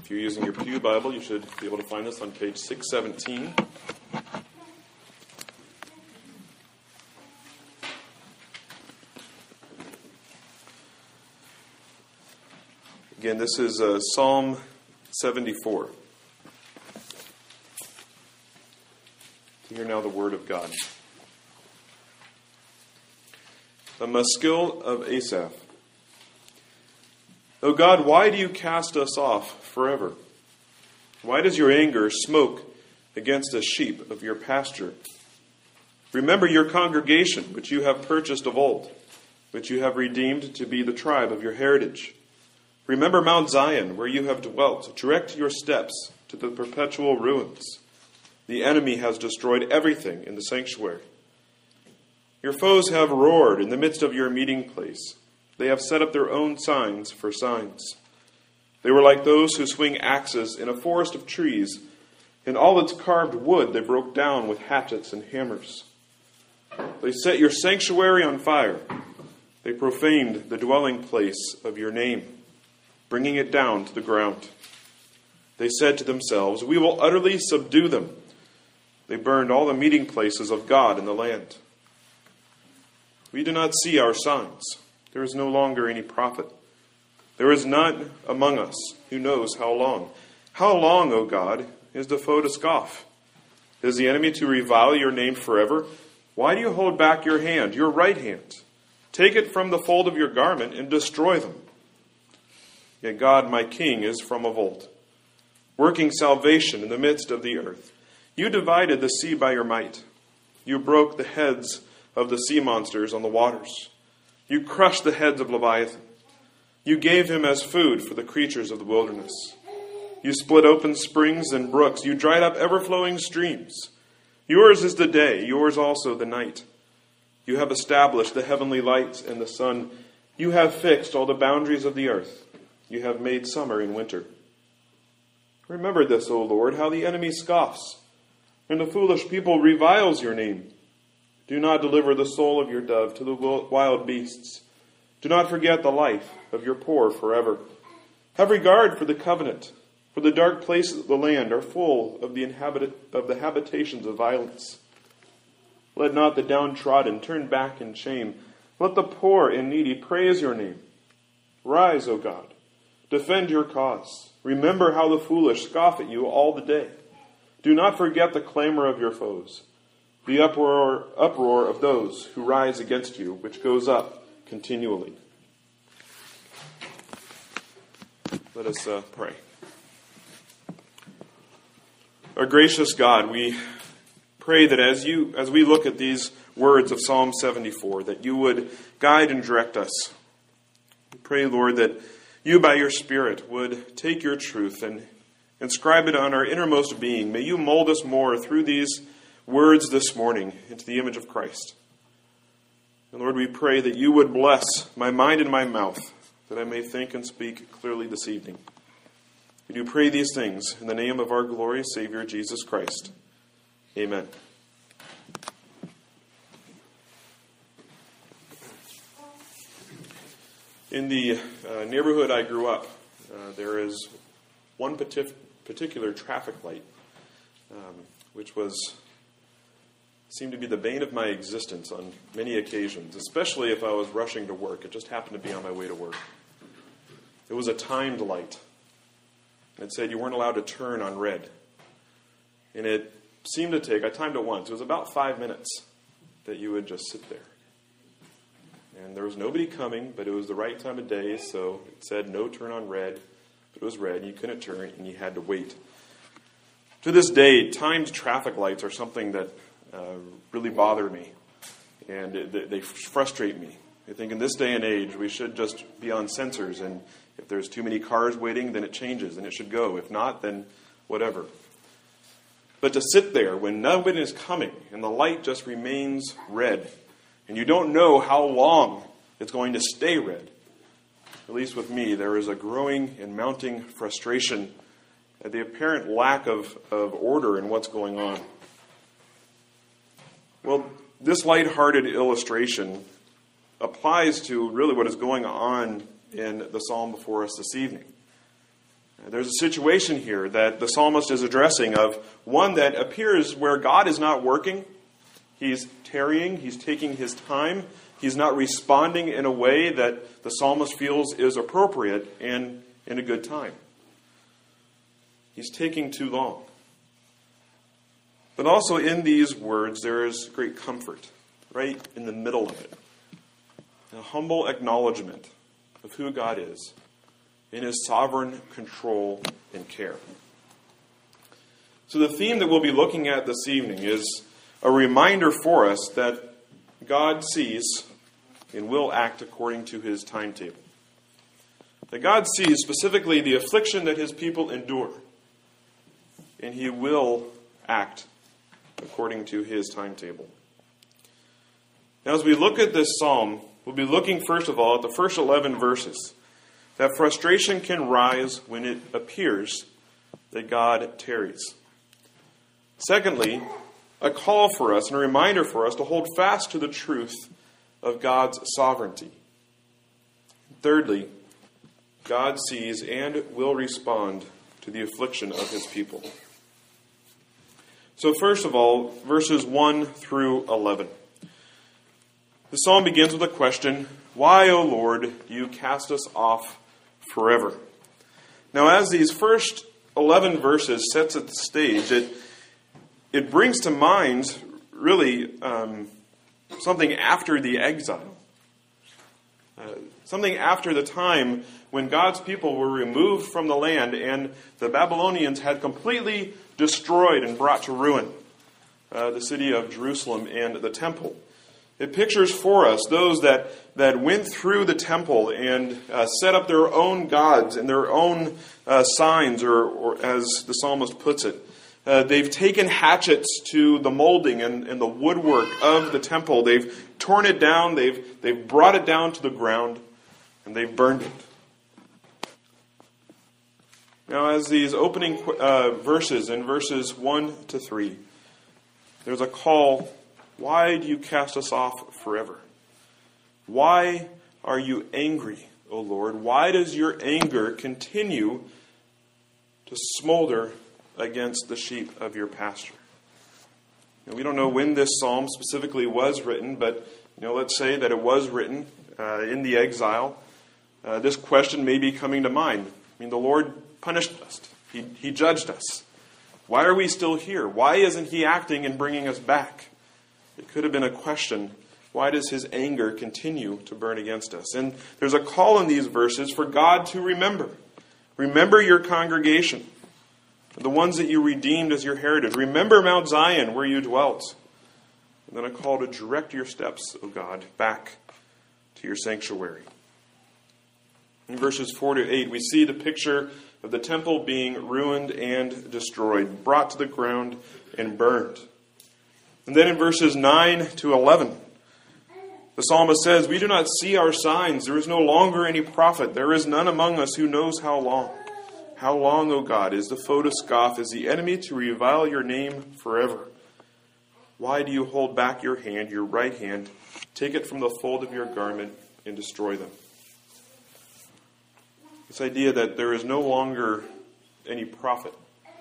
If you're using your Pew Bible, you should be able to find this on page 617. Again, this is Psalm 74. Hear now the word of God. The Maskil of Asaph. O God, why do you cast us off forever? Why does your anger smoke against the sheep of your pasture? Remember your congregation, which you have purchased of old, which you have redeemed to be the tribe of your heritage. Remember Mount Zion, where you have dwelt. Direct your steps to the perpetual ruins. The enemy has destroyed everything in the sanctuary. Your foes have roared in the midst of your meeting place. They have set up their own signs for signs. They were like those who swing axes in a forest of trees. In all its carved wood they broke down with hatchets and hammers. They set your sanctuary on fire. They profaned the dwelling place of your name, bringing it down to the ground. They said to themselves, we will utterly subdue them. They burned all the meeting places of God in the land. We do not see our signs. There is no longer any prophet. There is none among us who knows how long. How long, O God, is the foe to scoff? Is the enemy to revile your name forever? Why do you hold back your hand, your right hand? Take it from the fold of your garment and destroy them. Yet God, my King, is from of old, working salvation in the midst of the earth. You divided the sea by your might. You broke the heads of the sea monsters on the waters. You crushed the heads of Leviathan. You gave him as food for the creatures of the wilderness. You split open springs and brooks. You dried up ever-flowing streams. Yours is the day, yours also the night. You have established the heavenly lights and the sun. You have fixed all the boundaries of the earth. You have made summer and winter. Remember this, O Lord, how the enemy scoffs, and the foolish people reviles your name. Do not deliver the soul of your dove to the wild beasts. Do not forget the life of your poor forever. Have regard for the covenant, for the dark places of the land are full of the habitations of violence. Let not the downtrodden turn back in shame. Let the poor and needy praise your name. Rise, O God, defend your cause. Remember how the foolish scoff at you all the day. Do not forget the clamor of your foes, the uproar of those who rise against you, which goes up continually. Let us pray. Our gracious God, we pray that as we look at these words of Psalm 74, that you would guide and direct us. We pray, Lord, that you by your Spirit would take your truth and inscribe it on our innermost being. May you mold us more through these words this morning into the image of Christ. And Lord, we pray that you would bless my mind and my mouth, that I may think and speak clearly this evening. We do pray these things in the name of our glorious Savior, Jesus Christ. Amen. In the neighborhood I grew up, there is one particular traffic light, which seemed to be the bane of my existence on many occasions, especially if I was rushing to work. It just happened to be on my way to work. It was a timed light. It said you weren't allowed to turn on red. And it seemed to take, I timed it once, it was about 5 minutes that you would just sit there. And there was nobody coming, but it was the right time of day, so it said no turn on red. But it was red, and you couldn't turn, and you had to wait. To this day, timed traffic lights are something that really bother me, and they frustrate me. I think in this day and age, we should just be on sensors, and if there's too many cars waiting, then it changes, and it should go. If not, then whatever. But to sit there when nobody is coming, and the light just remains red, and you don't know how long it's going to stay red, at least with me, there is a growing and mounting frustration at the apparent lack of order in what's going on. Well, this lighthearted illustration applies to really what is going on in the psalm before us this evening. There's a situation here that the psalmist is addressing of one that appears where God is not working. He's tarrying. He's taking his time. He's not responding in a way that the psalmist feels is appropriate and in a good time. He's taking too long. But also in these words, there is great comfort right in the middle of it. A humble acknowledgement of who God is in his sovereign control and care. So the theme that we'll be looking at this evening is a reminder for us that God sees and will act according to his timetable. That God sees specifically the affliction that his people endure, and he will act according to his timetable. Now, as we look at this psalm, we'll be looking first of all at the first 11 verses. That frustration can rise when it appears that God tarries. Secondly, a call for us and a reminder for us to hold fast to the truth of God's sovereignty. Thirdly, God sees and will respond to the affliction of his people. So first of all, verses 1 through 11. The psalm begins with a question, "Why, O Lord, do you cast us off forever?" Now, as these first 11 verses sets at the stage, it brings to mind really something after the exile. Something after the time when God's people were removed from the land and the Babylonians had completely destroyed and brought to ruin the city of Jerusalem and the temple. It pictures for us those that went through the temple and set up their own gods and their own signs, or as the psalmist puts it, they've taken hatchets to the molding and the woodwork of the temple. They've torn it down, they've brought it down to the ground, and they've burned it. Now, as these opening verses, in verses 1 to 3, there's a call, "Why do you cast us off forever? Why are you angry, O Lord? Why does your anger continue to smolder against the sheep of your pasture?" Now, we don't know when this psalm specifically was written, but let's say that it was written in the exile. This question may be coming to mind. The Lord punished us. He judged us. Why are we still here? Why isn't he acting and bringing us back? It could have been a question, why does his anger continue to burn against us? And there's a call in these verses for God to remember. Remember your congregation, the ones that you redeemed as your heritage. Remember Mount Zion where you dwelt. And then a call to direct your steps, O God, back to your sanctuary. In verses 4 to 8, we see the picture of the temple being ruined and destroyed, brought to the ground and burned. And then in verses 9 to 11, the psalmist says, "We do not see our signs. There is no longer any prophet. There is none among us who knows how long. How long, O God, is the foe to scoff? Is the enemy to revile your name forever? Why do you hold back your hand, your right hand? Take it from the fold of your garment and destroy them." This idea that there is no longer any prophet.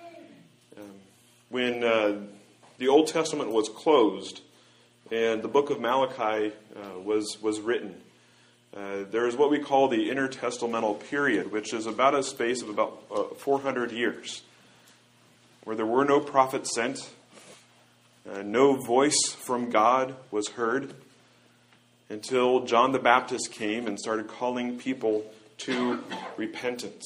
When the Old Testament was closed and the book of Malachi was written, there is what we call the intertestamental period, which is about a space of about 400 years, where there were no prophets sent, no voice from God was heard, until John the Baptist came and started calling people to repentance.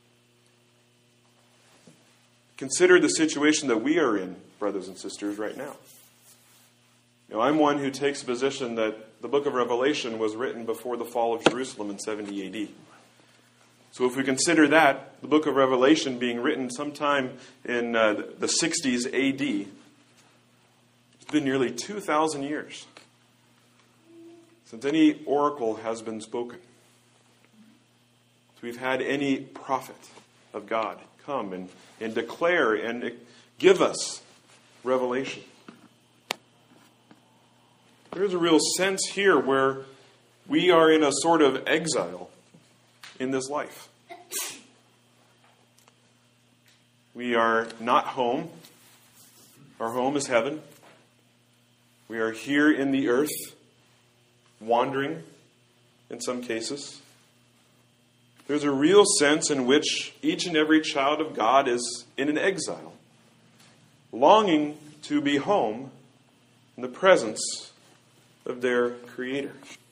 Consider the situation that we are in, brothers and sisters, right now. I'm one who takes the position that the book of Revelation was written before the fall of Jerusalem in 70 AD. So if we consider that, the book of Revelation being written sometime in the 60s AD, it's been nearly 2,000 years since any oracle has been spoken. So we've had any prophet of God come and declare and give us revelation. There's a real sense here where we are in a sort of exile in this life. We are not home. Our home is heaven. We are here in the earth, wandering in some cases. There's a real sense in which each and every child of God is in an exile, longing to be home in the presence of their Creator.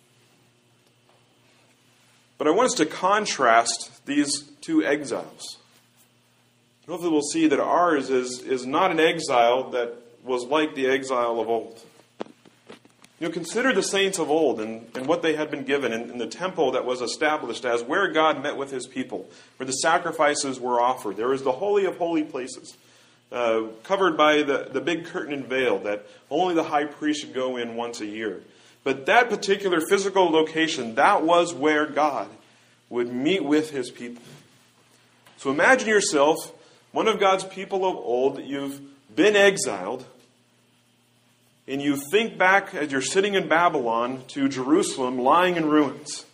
But I want us to contrast these two exiles. Hopefully we'll see that ours is not an exile that was like the exile of old. Consider the saints of old and what they had been given in the temple that was established as where God met with his people, where the sacrifices were offered. There was the Holy of Holy Places, covered by the big curtain and veil that only the high priest should go in once a year. But that particular physical location, that was where God would meet with his people. So imagine yourself, one of God's people of old, you've been exiled, and you think back as you're sitting in Babylon to Jerusalem lying in ruins.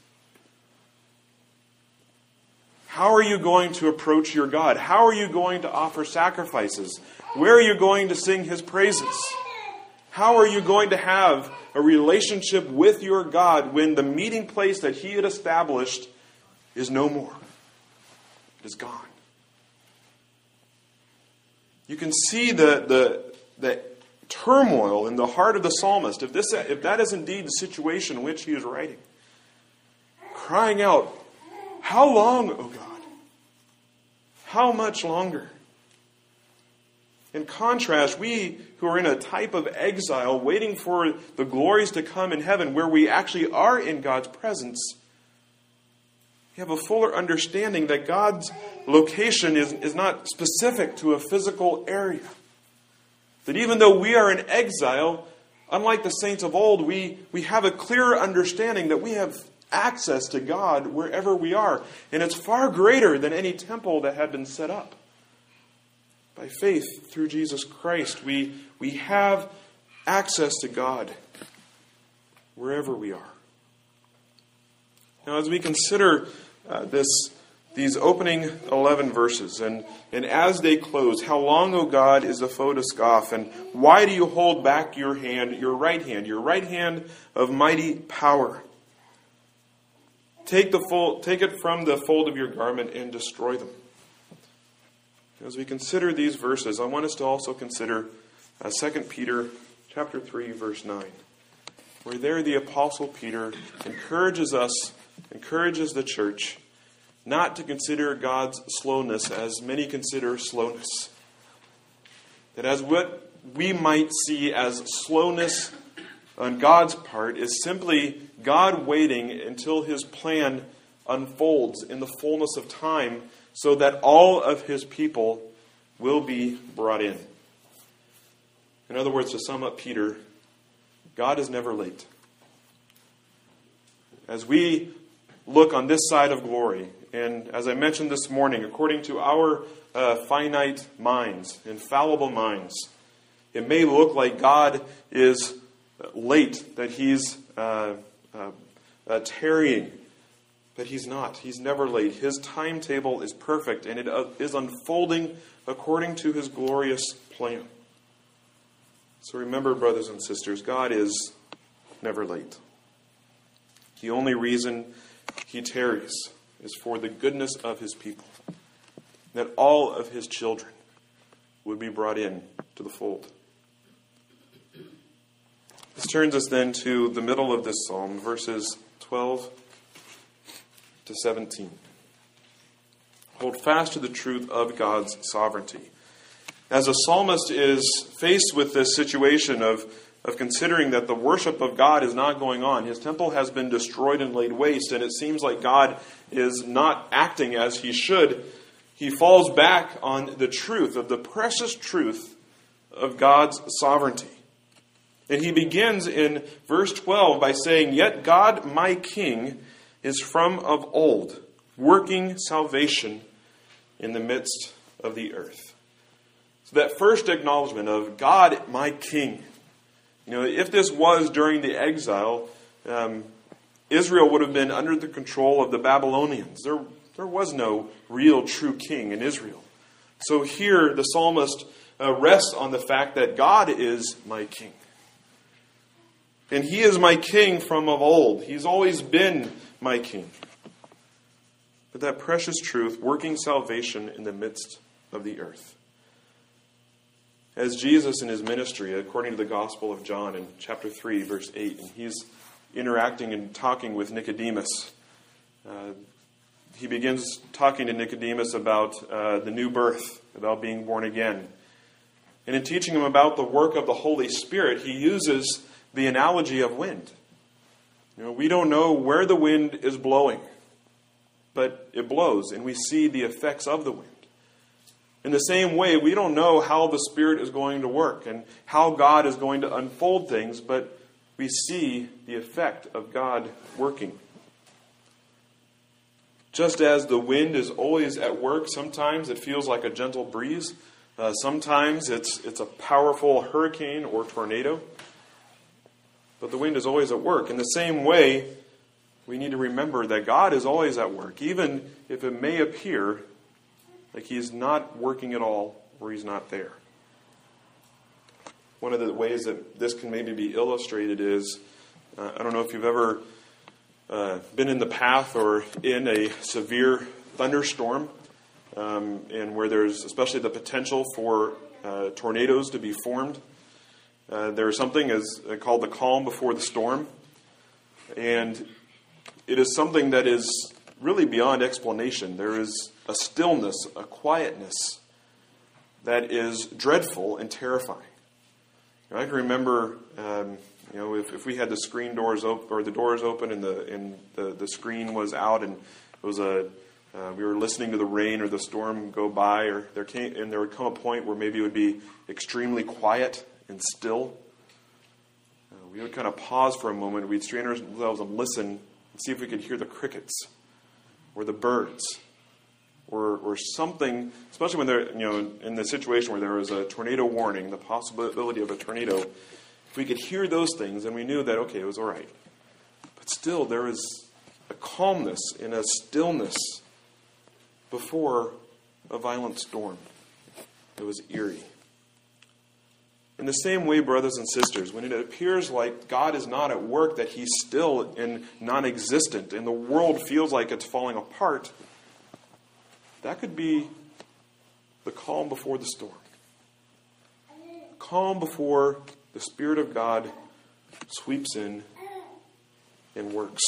How are you going to approach your God? How are you going to offer sacrifices? Where are you going to sing his praises? How are you going to have a relationship with your God when the meeting place that he had established is no more? It is gone. You can see the turmoil in the heart of the psalmist, if that is indeed the situation in which he is writing. Crying out, how long, O God? How much longer? In contrast, we who are in a type of exile, waiting for the glories to come in heaven, where we actually are in God's presence, we have a fuller understanding that God's location is not specific to a physical area. That even though we are in exile, unlike the saints of old, we have a clearer understanding that we have access to God wherever we are. And it's far greater than any temple that had been set up. By faith through Jesus Christ, we have access to God wherever we are. Now, as we consider these opening 11 verses, and as they close, how long, O God, is the foe to scoff, and why do you hold back your right hand of mighty power? Take it from the fold of your garment and destroy them. As we consider these verses, I want us to also consider 2 Peter chapter 3, verse 9, where there the Apostle Peter encourages the church not to consider God's slowness as many consider slowness. That as what we might see as slowness on God's part is simply God waiting until his plan unfolds in the fullness of time so that all of his people will be brought in. In other words, to sum up Peter, God is never late. As we look on this side of glory, and as I mentioned this morning, according to our finite minds, infallible minds, it may look like God is late, that he's tarrying, but he's not. He's never late. His timetable is perfect, and it is unfolding according to his glorious plan. So remember, brothers and sisters, God is never late. The only reason he tarries is for the goodness of his people, that all of his children would be brought in to the fold. This turns us then to the middle of this psalm, verses 12 to 17. Hold fast to the truth of God's sovereignty. As the psalmist is faced with this situation of considering that the worship of God is not going on, his temple has been destroyed and laid waste, and it seems like God is not acting as he should, he falls back on the truth, of the precious truth of God's sovereignty. And he begins in verse 12 by saying, "Yet God, my King, is from of old, working salvation in the midst of the earth." So that first acknowledgement of God, my King. If this was during the exile, Israel would have been under the control of the Babylonians. There was no real true king in Israel. So here the psalmist rests on the fact that God is my king. And he is my king from of old. He's always been my king. But that precious truth, working salvation in the midst of the earth. As Jesus in his ministry, according to the Gospel of John in chapter 3, verse 8, and he's interacting and talking with Nicodemus. He begins talking to Nicodemus about the new birth, about being born again. And in teaching him about the work of the Holy Spirit, he uses the analogy of wind. We don't know where the wind is blowing, but it blows, and we see the effects of the wind. In the same way, we don't know how the Spirit is going to work and how God is going to unfold things, but we see the effect of God working. Just as the wind is always at work, sometimes it feels like a gentle breeze. Sometimes it's a powerful hurricane or tornado. But the wind is always at work. In the same way, we need to remember that God is always at work, even if it may appear like He's not working at all or He's not there. One of the ways that this can maybe be illustrated is, I don't know if you've ever been in the path or in a severe thunderstorm, and where there's especially the potential for tornadoes to be formed. There's something called the calm before the storm, and it is something that is really beyond explanation. There is a stillness, a quietness that is dreadful and terrifying. I can remember, if we had the screen doors open or the doors open and the screen was out, and it was we were listening to the rain or the storm go by, or there would come a point where maybe it would be extremely quiet and still. We would kind of pause for a moment. We'd strain ourselves and listen and see if we could hear the crickets or the birds or something, especially when they're in the situation where there was a tornado warning, the possibility of a tornado. If we could hear those things, then we knew that, okay, it was all right. But still, there was a calmness and a stillness before a violent storm. It was eerie. In the same way, brothers and sisters, when it appears like God is not at work, that He's still and non-existent, and the world feels like it's falling apart, that could be the calm before the storm. Calm before the Spirit of God sweeps in and works.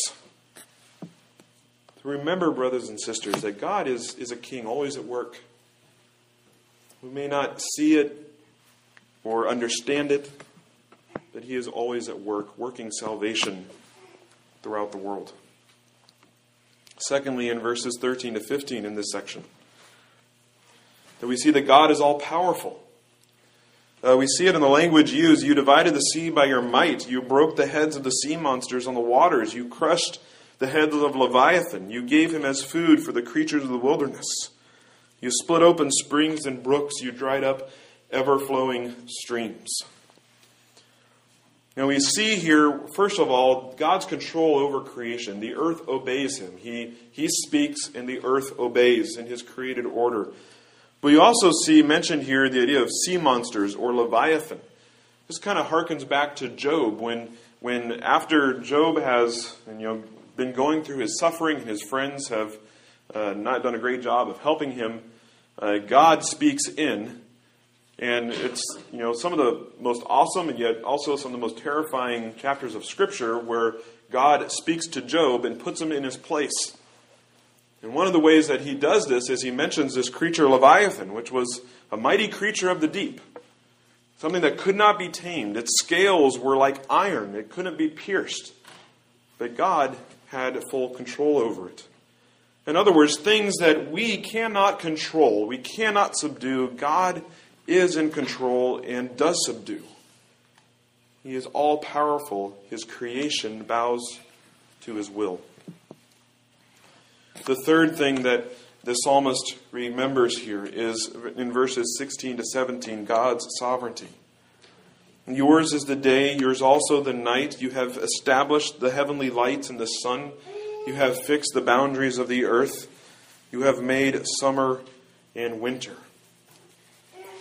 So remember, brothers and sisters, that God is a king, always at work. We may not see it or understand it, but He is always at work, working salvation throughout the world. Secondly, in verses 13 to 15 in this section, that we see that God is all-powerful. We see it in the language used. You divided the sea by your might. You broke the heads of the sea monsters on the waters. You crushed the heads of Leviathan. You gave him as food for the creatures of the wilderness. You split open springs and brooks. You dried up ever-flowing streams. Now we see here, first of all, God's control over creation. The earth obeys Him. He speaks and the earth obeys in His created order. But you also see mentioned here the idea of sea monsters or Leviathan. This kind of harkens back to Job when after Job has been going through his suffering and his friends have not done a great job of helping him, God speaks in. And it's some of the most awesome and yet also some of the most terrifying chapters of Scripture where God speaks to Job and puts him in his place. And one of the ways that He does this is He mentions this creature Leviathan, which was a mighty creature of the deep. Something that could not be tamed. Its scales were like iron. It couldn't be pierced. But God had full control over it. In other words, things that we cannot control, we cannot subdue, God is in control and does subdue. He is all-powerful. His creation bows to His will. The third thing that the psalmist remembers here is in verses 16 to 17, God's sovereignty. Yours is the day, yours also the night. You have established the heavenly lights and the sun. You have fixed the boundaries of the earth. You have made summer and winter.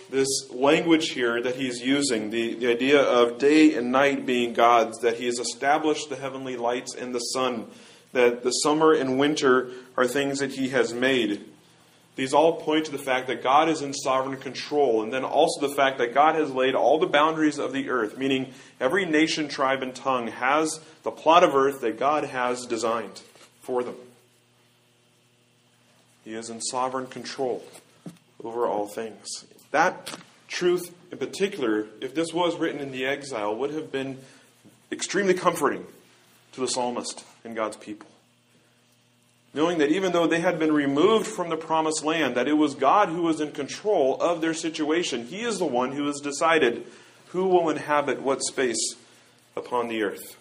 this language here that he's using, the idea of day and night being God's, that he has established the heavenly lights and the sun, that the summer and winter are things that he has made. These all point to the fact that God is in sovereign control, and then also the fact that God has laid all the boundaries of the earth, meaning every nation, tribe, and tongue has the plot of earth that God has designed for them. He is in sovereign control over all things. That truth in particular, if this was written in the exile, would have been extremely comforting to the psalmist and God's people. Knowing that even though they had been removed from the promised land, that it was God who was in control of their situation. He is the one who has decided who will inhabit what space upon the earth.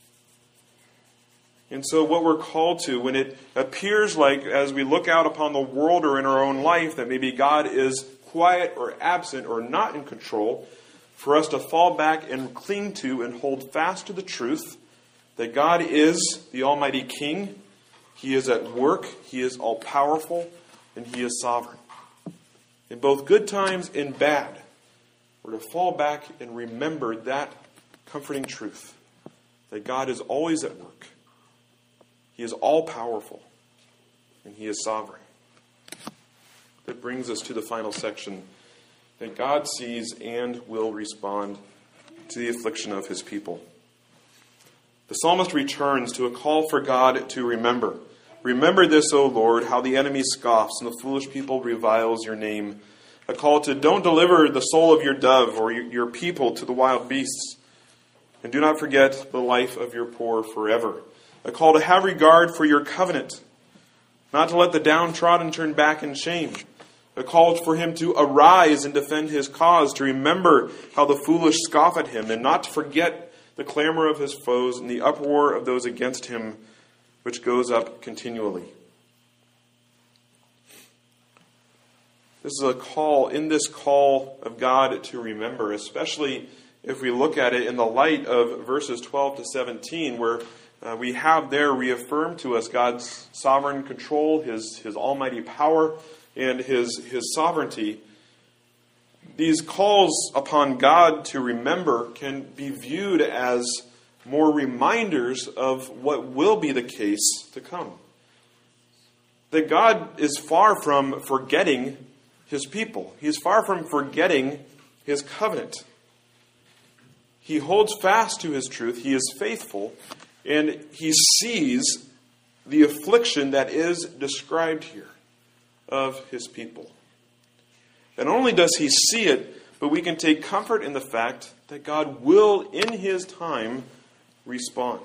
And so what we're called to, when it appears like, as we look out upon the world or in our own life, that maybe God is quiet or absent or not in control, for us to fall back and cling to and hold fast to the truth that God is the Almighty King. He is at work, He is all-powerful, and He is sovereign. In both good times and bad, we're to fall back and remember that comforting truth, that God is always at work. He is all-powerful, and He is sovereign. That brings us to the final section, that God sees and will respond to the affliction of His people. The psalmist returns to a call for God to remember. Remember this, O Lord, how the enemy scoffs and the foolish people reviles your name. A call to don't deliver the soul of your dove or your people to the wild beasts. And do not forget the life of your poor forever. A call to have regard for your covenant. Not to let the downtrodden turn back in shame. A call for him to arise and defend his cause. To remember how the foolish scoff at him. And not to forget the clamor of his foes and the uproar of those against him, which goes up continually. This is a call, in this call of God to remember, especially if we look at it in the light of verses 12 to 17, where we have there reaffirmed to us God's sovereign control, His almighty power, and His sovereignty. These calls upon God to remember can be viewed as more reminders of what will be the case to come. That God is far from forgetting His people. He is far from forgetting His covenant. He holds fast to His truth. He is faithful. And He sees the affliction that is described here of His people. And not only does He see it, but we can take comfort in the fact that God will, in His time, respond.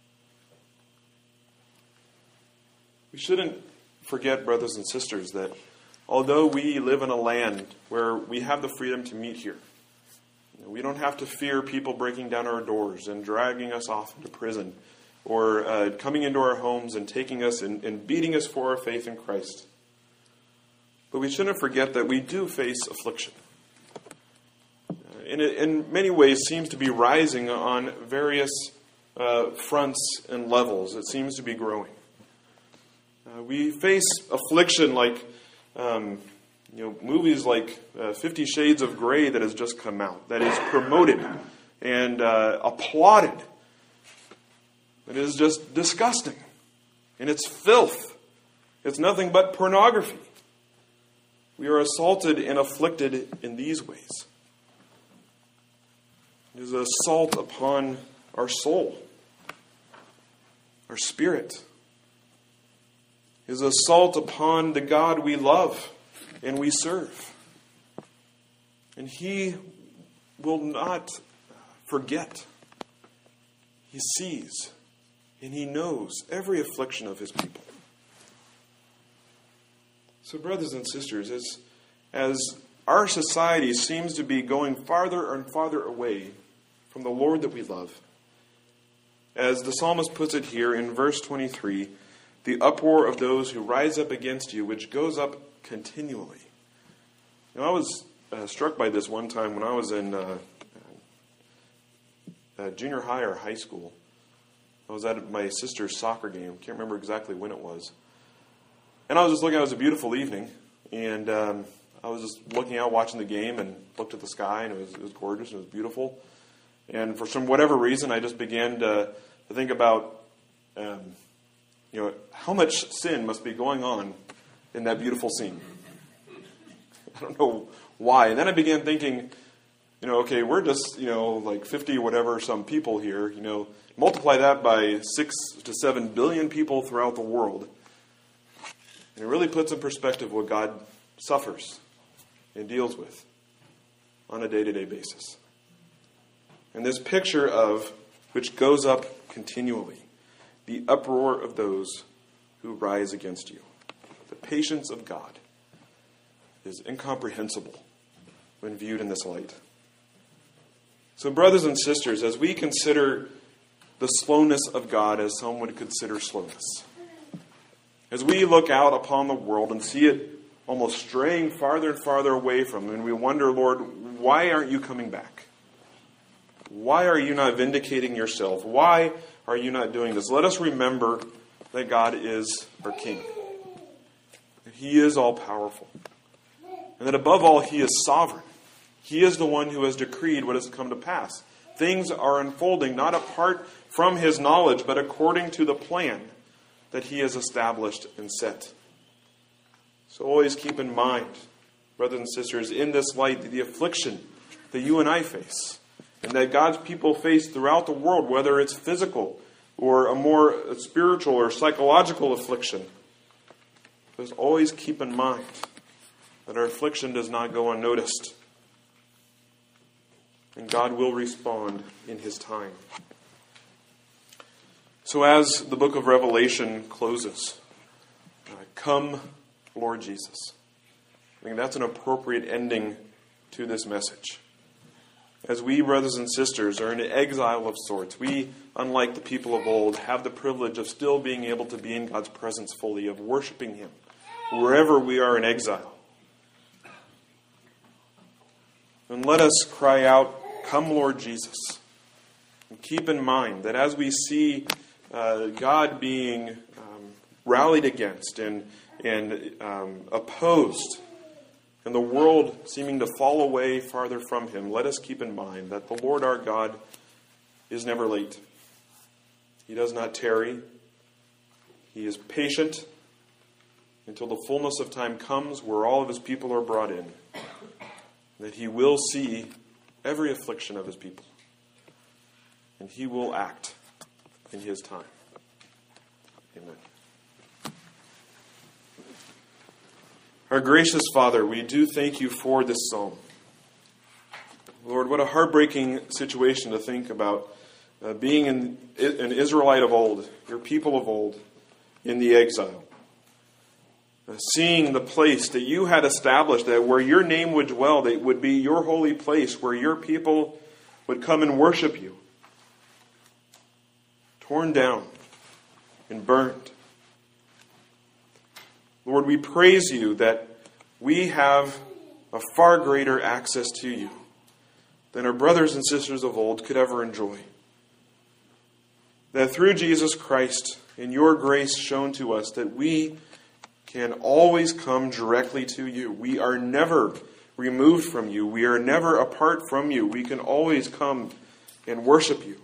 We shouldn't forget, brothers and sisters, that although we live in a land where we have the freedom to meet here, we don't have to fear people breaking down our doors and dragging us off into prison or coming into our homes and taking us and beating us for our faith in Christ. But we shouldn't forget that we do face affliction. And it, in many ways, seems to be rising on various fronts and levels. It seems to be growing. We face affliction like, movies like 50 Shades of Grey that has just come out, that is promoted and applauded. It is just disgusting. And it's filth. It's nothing but pornography. We are assaulted and afflicted in these ways. It is an assault upon our soul, our spirit. It is an assault upon the God we love and we serve. And He will not forget. He sees and He knows every affliction of His people. So, brothers and sisters, as our society seems to be going farther and farther away from the Lord that we love, as the psalmist puts it here in verse 23, the uproar of those who rise up against you, which goes up continually. I was struck by this one time when I was in junior high or high school. I was at my sister's soccer game. Can't remember exactly when it was. And I was just looking, it was a beautiful evening. And I I was just looking out, watching the game, and looked at the sky, and it was gorgeous, and it was beautiful. And for some whatever reason, I just began to think about, how much sin must be going on in that beautiful scene. I don't know why. And then I began thinking, okay, we're just, like 50 whatever some people here, multiply that by 6 to 7 billion people throughout the world. And it really puts in perspective what God suffers and deals with on a day-to-day basis. And this picture of, which goes up continually, the uproar of those who rise against you. The patience of God is incomprehensible when viewed in this light. So, brothers and sisters, as we consider the slowness of God as some would consider slowness, as we look out upon the world and see it almost straying farther and farther away from Him, and we wonder, Lord, why aren't you coming back? Why are you not vindicating yourself? Why are you not doing this? Let us remember that God is our King. That He is all-powerful. And that above all, He is sovereign. He is the one who has decreed what has come to pass. Things are unfolding not apart from His knowledge, but according to the plan that He has established and set. So always keep in mind, brothers and sisters, in this light, the affliction that you and I face, and that God's people face throughout the world, whether it's physical or a more spiritual or psychological affliction. Just always keep in mind that our affliction does not go unnoticed. And God will respond in His time. So as the book of Revelation closes, come, Lord Jesus. I think that's an appropriate ending to this message. As we, brothers and sisters, are in exile of sorts, we, unlike the people of old, have the privilege of still being able to be in God's presence fully, of worshiping Him, wherever we are in exile. And let us cry out, come, Lord Jesus. And keep in mind that as we see God being rallied against and opposed, and the world seeming to fall away farther from Him, let us keep in mind that the Lord our God is never late. He does not tarry. He is patient until the fullness of time comes where all of His people are brought in. That He will see every affliction of His people. And He will act in His time. Amen. Our gracious Father, we do thank You for this psalm. Lord, what a heartbreaking situation to think about being an Israelite of old, Your people of old, in the exile. Seeing the place that You had established, that where Your name would dwell, that would be Your holy place, where Your people would come and worship You. Torn down and burned. Lord, we praise You that we have a far greater access to You than our brothers and sisters of old could ever enjoy. That through Jesus Christ and Your grace shown to us, that we can always come directly to You. We are never removed from You. We are never apart from You. We can always come and worship You.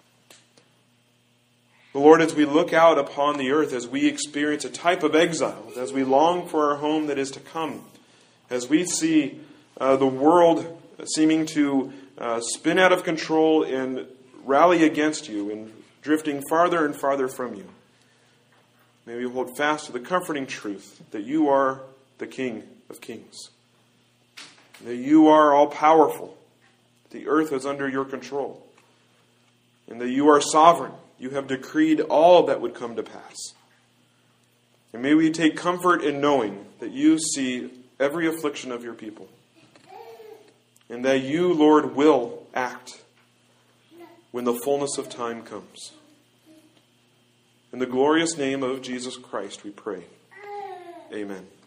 Lord, as we look out upon the earth, as we experience a type of exile, as we long for our home that is to come, as we see the world seeming to spin out of control and rally against You and drifting farther and farther from You, may we hold fast to the comforting truth that You are the King of Kings, that You are all-powerful, the earth is under Your control, and that You are sovereign. You have decreed all that would come to pass. And may we take comfort in knowing that You see every affliction of Your people. And that You, Lord, will act when the fullness of time comes. In the glorious name of Jesus Christ we pray. Amen.